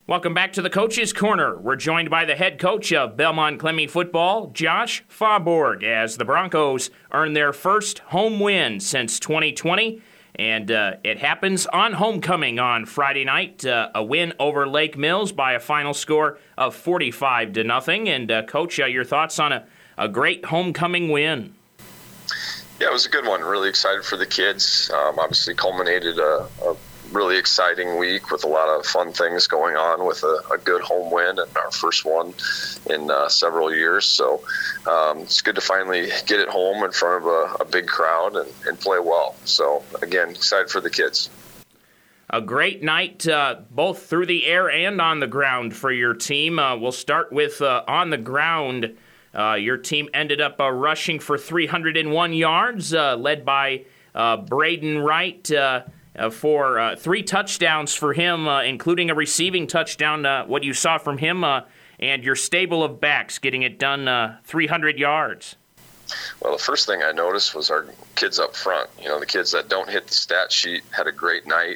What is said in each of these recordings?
Welcome back to the Coach's Corner. We're joined by the head coach of Belmont-Klemme football, Josh Faubourg, as the Broncos earn their first home win since 2020. And it happens on homecoming on Friday night, a win over Lake Mills by a final score of 45-0. And Coach, your thoughts on a great homecoming win? Yeah, it was a good one. Really excited for the kids. Obviously culminated a really exciting week with a lot of fun things going on with a good home win and our first one in several years. So it's good to finally get it home in front of a big crowd and play well. So, again, excited for the kids. A great night, both through the air and on the ground for your team. We'll start with on the ground. Your team ended up rushing for 301 yards, led by Braden Wright, for 3 touchdowns for him, including a receiving touchdown. What you saw from him and your stable of backs getting it done 300 yards. Well, the first thing I noticed was our kids up front. You know, the kids that don't hit the stat sheet had a great night,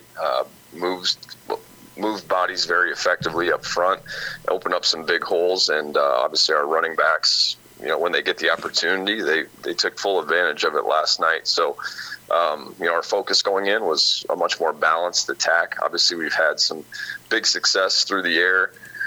moved bodies very effectively up front, opened up some big holes, and obviously our running backs, you know, when they get the opportunity, they took full advantage of it last night. So, you know, our focus going in was a much more balanced attack. Obviously, we've had some big success through the air,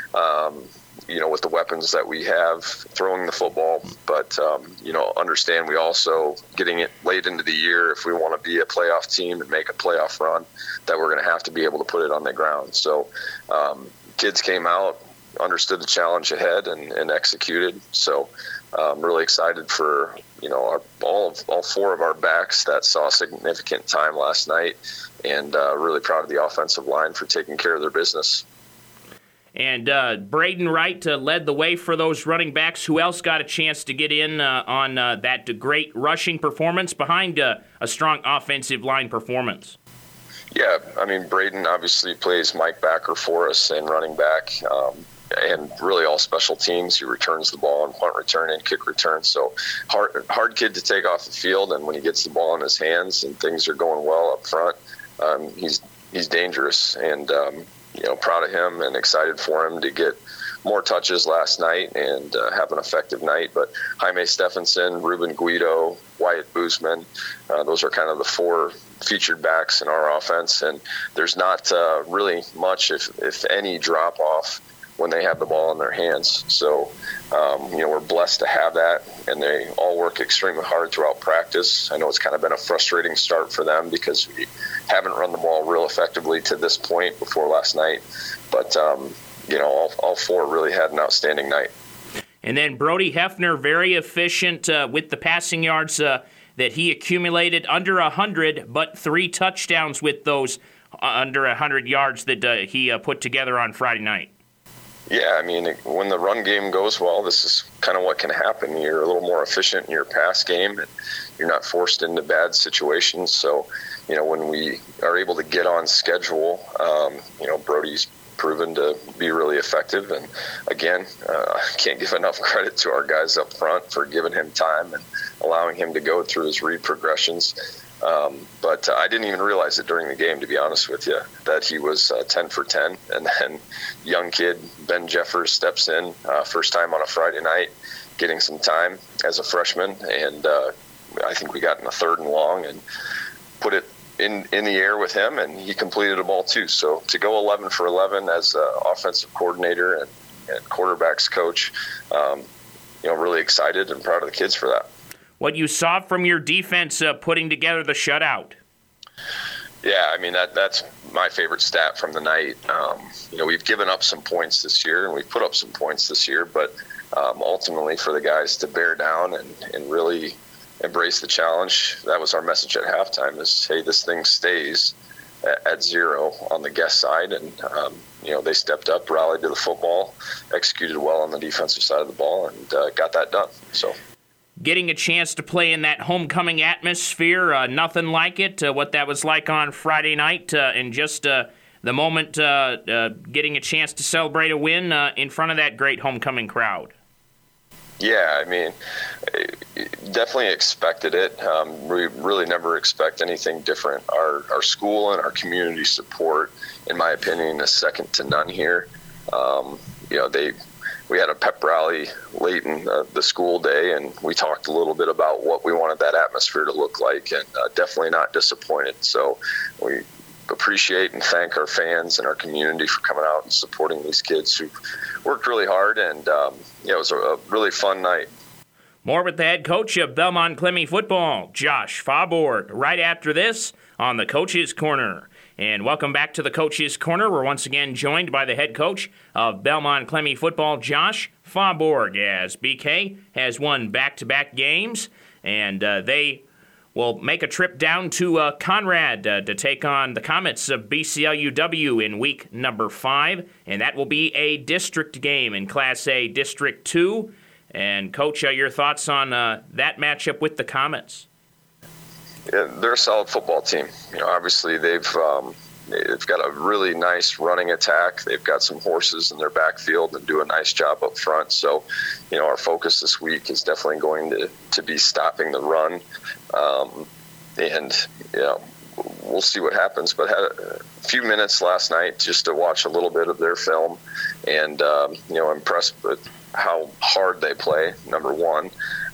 you know, with the weapons that we have throwing the football. But, you know, understand we also getting it late into the year, if we want to be a playoff team and make a playoff run, that we're going to have to be able to put it on the ground. So kids came out, understood the challenge ahead and executed. So I'm really excited for, you know, all 4 of our backs that saw significant time last night, and really proud of the offensive line for taking care of their business. And Braden Wright led the way for those running backs. Who else got a chance to get in on that great rushing performance behind a strong offensive line performance? Yeah, I mean, Braden obviously plays Mike backer for us and running back, and really all special teams. He returns the ball on punt return and kick return. So hard kid to take off the field, and when he gets the ball in his hands and things are going well up front, he's dangerous. And you know, proud of him and excited for him to get more touches last night and have an effective night. But Jaime Stephenson, Ruben Guido, Wyatt Boozman, those are kind of the 4 featured backs in our offense. And there's not really much, if any, drop-off when they have the ball in their hands. So, you know, we're blessed to have that, and they all work extremely hard throughout practice. I know it's kind of been a frustrating start for them because we haven't run the ball real effectively to this point before last night. But, you know, all 4 really had an outstanding night. And then Brody Hefner, very efficient with the passing yards that he accumulated, under 100, but 3 touchdowns with those under 100 yards that he put together on Friday night. Yeah, I mean, when the run game goes well, this is kind of what can happen. You're a little more efficient in your pass game, and you're not forced into bad situations. So, you know, when we are able to get on schedule, you know, Brody's proven to be really effective. And again, I can't give enough credit to our guys up front for giving him time and allowing him to go through his read progressions. But I didn't even realize it during the game, to be honest with you, that he was 10 for 10. And then young kid Ben Jeffers steps in, first time on a Friday night, getting some time as a freshman. And I think we got in a 3rd and long and put it in the air with him, and he completed a ball too. So to go 11 for 11 as an offensive coordinator and quarterbacks coach, you know, really excited and proud of the kids for that. What you saw from your defense putting together the shutout? Yeah, I mean, that's my favorite stat from the night. You know, we've given up some points this year, and we've put up some points this year, but ultimately for the guys to bear down and really embrace the challenge, that was our message at halftime is, hey, this thing stays at 0 on the guest side. And, you know, they stepped up, rallied to the football, executed well on the defensive side of the ball, and got that done. So, getting a chance to play in that homecoming atmosphere, nothing like it, what that was like on Friday night, and just the moment getting a chance to celebrate a win in front of that great homecoming crowd. Yeah, I mean, definitely expected it. We really never expect anything different. Our school and our community support, in my opinion, is second to none here. We had a pep rally late in the school day, and we talked a little bit about what we wanted that atmosphere to look like, and definitely not disappointed. So we appreciate and thank our fans and our community for coming out and supporting these kids who worked really hard, and it was a really fun night. More with the head coach of Belmont-Klemme football, Josh Faubourg, right after this on the Coach's Corner. And welcome back to the Coach's Corner. We're once again joined by the head coach of Belmont-Klemme football, Josh Faubourg, as BK has won back-to-back games, and they will make a trip down to Conrad to take on the Comets of BCLUW in week number 5, and that will be a district game in Class A District 2. And, Coach, your thoughts on that matchup with the Comets? Yeah, they're a solid football team. Obviously they've got a really nice running attack. They've got some horses in their backfield and do a nice job up front. So, our focus this week is definitely going to be stopping the run. We'll see what happens. But had a few minutes last night just to watch a little bit of their film, and impressed with how hard they play. Number one.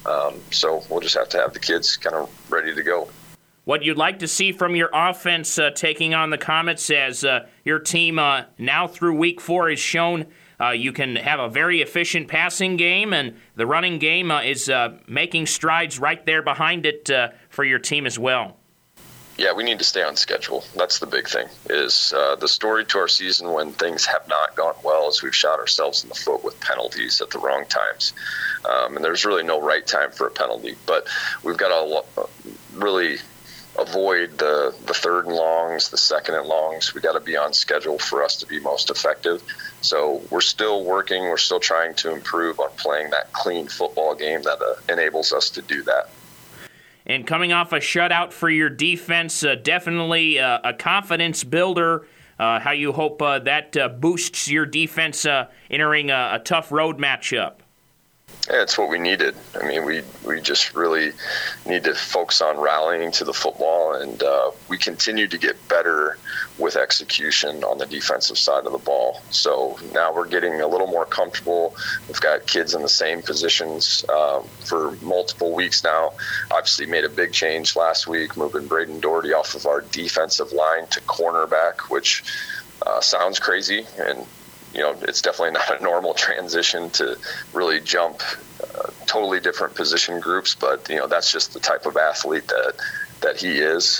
So we'll just have to have the kids kind of ready to go. What you'd like to see from your offense taking on the Comets, as your team now through week 4 has shown you can have a very efficient passing game, and the running game is making strides right there behind it for your team as well. Yeah, we need to stay on schedule. That's the big thing. Is the story to our season when things have not gone well is we've shot ourselves in the foot with penalties at the wrong times. And there's really no right time for a penalty. But we've got to really avoid the third and longs, the second and longs. We've got to be on schedule for us to be most effective. So we're still working. We're still trying to improve on playing that clean football game that enables us to do that. And coming off a shutout for your defense, definitely a confidence builder. How you hope that boosts your defense entering a tough road matchup. Yeah, it's what we needed. I mean, we just really need to focus on rallying to the football, and we continue to get better with execution on the defensive side of the ball. So now we're getting a little more comfortable. We've got kids in the same positions for multiple weeks now. Obviously made a big change last week, moving Braden Doherty off of our defensive line to cornerback, which sounds crazy, and it's definitely not a normal transition to really jump totally different position groups, but that's just the type of athlete that he is.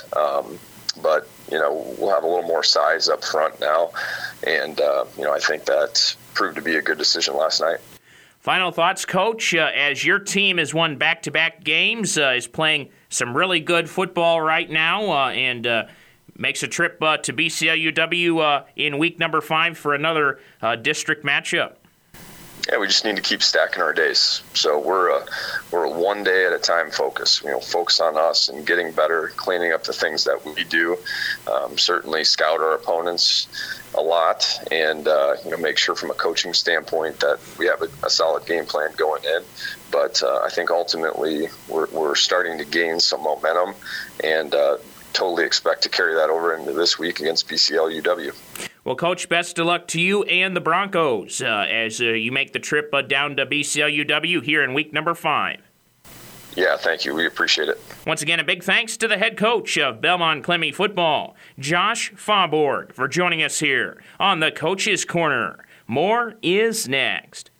But we'll have a little more size up front now, and I think that proved to be a good decision last night. Final thoughts, Coach, as your team has won back-to-back games, is playing some really good football right now, and makes a trip to BCLUW in week number 5 for another district matchup. Yeah, we just need to keep stacking our days. So we're a one day at a time focus. Focus on us and getting better, cleaning up the things that we do. Certainly scout our opponents a lot, and make sure from a coaching standpoint that we have a solid game plan going in. But I think ultimately we're starting to gain some momentum, and totally expect to carry that over into this week against BCLUW. Well, Coach, best of luck to you and the Broncos as you make the trip down to BCLUW here in week number 5. Yeah, thank you. We appreciate it. Once again, a big thanks to the head coach of Belmont-Klemme football, Josh Faubourg, for joining us here on the Coach's Corner. More is next.